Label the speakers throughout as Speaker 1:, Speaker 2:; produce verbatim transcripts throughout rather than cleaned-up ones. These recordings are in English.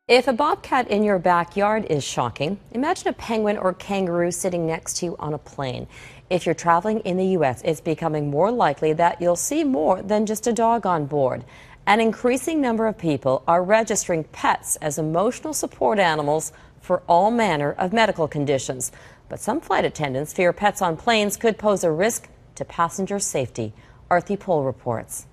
Speaker 1: If a bobcat in your backyard is shocking, imagine a penguin or kangaroo sitting next to you on a plane. If you're traveling in the U S, it's becoming more likely that you'll see more than just a dog on board. An increasing number of people are registering pets as emotional support animals for all manner of medical conditions. But some flight attendants fear pets on planes could pose a risk to passenger safety. Arthi Pol reports.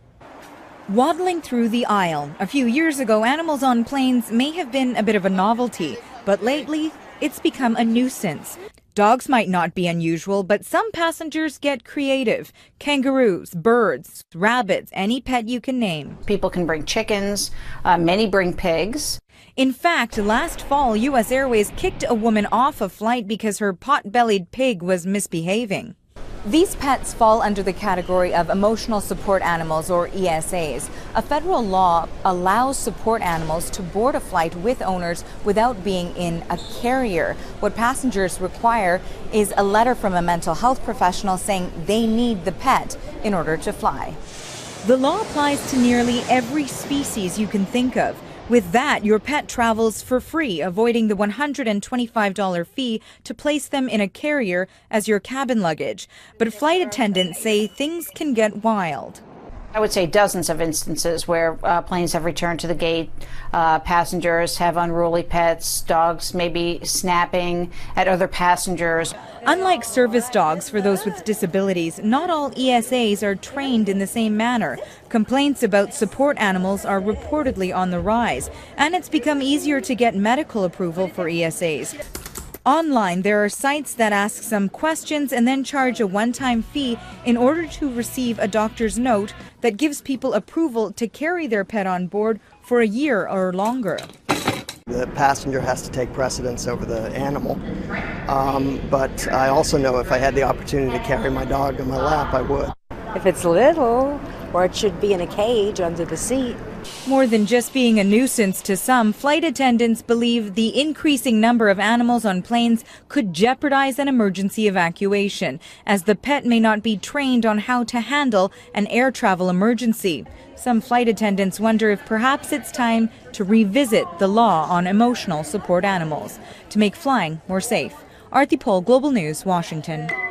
Speaker 2: Waddling through the aisle. A few years ago, animals on planes may have been a bit of a novelty, but lately it's become a nuisance. Dogs might not be unusual, but some passengers get creative. Kangaroos, birds, rabbits, any pet you can name.
Speaker 3: People can bring chickens, uh, many bring pigs.
Speaker 2: In fact, last fall, U S Airways kicked a woman off a flight because her pot-bellied pig was misbehaving. These pets fall under the category of emotional support animals, or E S As. A federal law allows support animals to board a flight with owners without being in a carrier. What passengers require is a letter from a mental health professional saying they need the pet in order to fly. The law applies to nearly every species you can think of. With that, your pet travels for free, avoiding the one hundred twenty-five dollars fee to place them in a carrier as your cabin luggage. But flight attendants say things can get wild.
Speaker 3: I would say dozens of instances where uh, planes have returned to the gate. Uh, passengers have unruly pets, dogs maybe snapping at other passengers.
Speaker 2: Unlike service dogs for those with disabilities, not all E S As are trained in the same manner. Complaints about support animals are reportedly on the rise, and it's become easier to get medical approval for E S As. Online, there are sites that ask some questions and then charge a one-time fee in order to receive a doctor's note that gives people approval to carry their pet on board for a year or longer.
Speaker 4: The passenger has to take precedence over the animal, um, but I also know if I had the opportunity to carry my dog on my lap, I would.
Speaker 5: If it's little, or it should be in a cage under the seat.
Speaker 2: More than just being a nuisance to some, flight attendants believe the increasing number of animals on planes could jeopardize an emergency evacuation, as the pet may not be trained on how to handle an air travel emergency. Some flight attendants wonder if perhaps it's time to revisit the law on emotional support animals to make flying more safe. Arthi Pol, Global News, Washington.